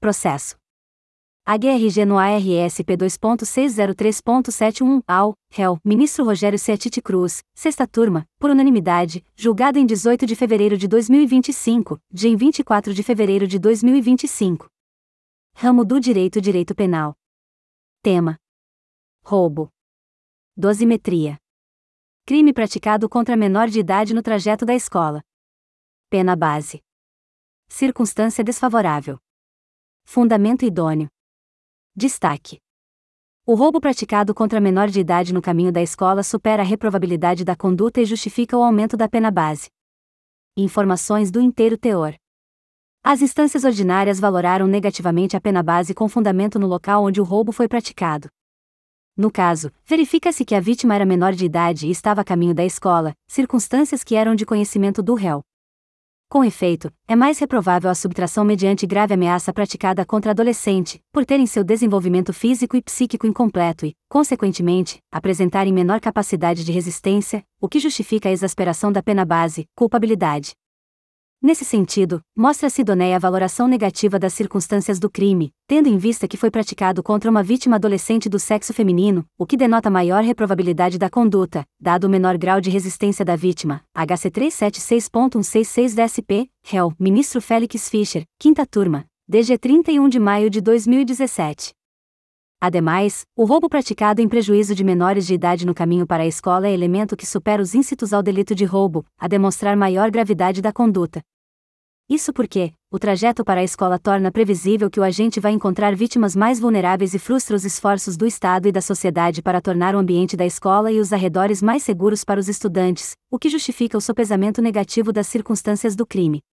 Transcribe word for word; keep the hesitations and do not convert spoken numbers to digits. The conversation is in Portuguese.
Processo. H R G no A R S P dois ponto seis zero três ponto sete um A U, réu, ministro Rogério Ciatiti Cruz, sexta turma, por unanimidade, julgado em dezoito de fevereiro de dois mil e vinte e cinco, dia em vinte e quatro de fevereiro de dois mil e vinte e cinco. Ramo do Direito Direito Penal. Tema: roubo. Dosimetria. Crime praticado contra menor de idade no trajeto da escola. Pena base. Circunstância desfavorável. Fundamento idôneo. Destaque: o roubo praticado contra menor de idade no caminho da escola supera a reprovabilidade da conduta e justifica o aumento da pena base. Informações do inteiro teor. As instâncias ordinárias valoraram negativamente a pena base com fundamento no local onde o roubo foi praticado. No caso, verifica-se que a vítima era menor de idade e estava a caminho da escola, circunstâncias que eram de conhecimento do réu. Com efeito, é mais reprovável a subtração mediante grave ameaça praticada contra adolescente, por terem seu desenvolvimento físico e psíquico incompleto e, consequentemente, apresentarem menor capacidade de resistência, o que justifica a exasperação da pena base, culpabilidade. Nesse sentido, mostra-se idoneia a valoração negativa das circunstâncias do crime, tendo em vista que foi praticado contra uma vítima adolescente do sexo feminino, o que denota maior reprovabilidade da conduta, dado o menor grau de resistência da vítima. H C trezentos e setenta e seis ponto cento e sessenta e seis D S P, réu, ministro Félix Fischer, quinta turma, D G trinta e um de maio de dois mil e dezessete. Ademais, o roubo praticado em prejuízo de menores de idade no caminho para a escola é elemento que supera os íncitos ao delito de roubo, a demonstrar maior gravidade da conduta. Isso porque, o trajeto para a escola torna previsível que o agente vai encontrar vítimas mais vulneráveis e frustra os esforços do Estado e da sociedade para tornar o ambiente da escola e os arredores mais seguros para os estudantes, o que justifica o sopesamento negativo das circunstâncias do crime.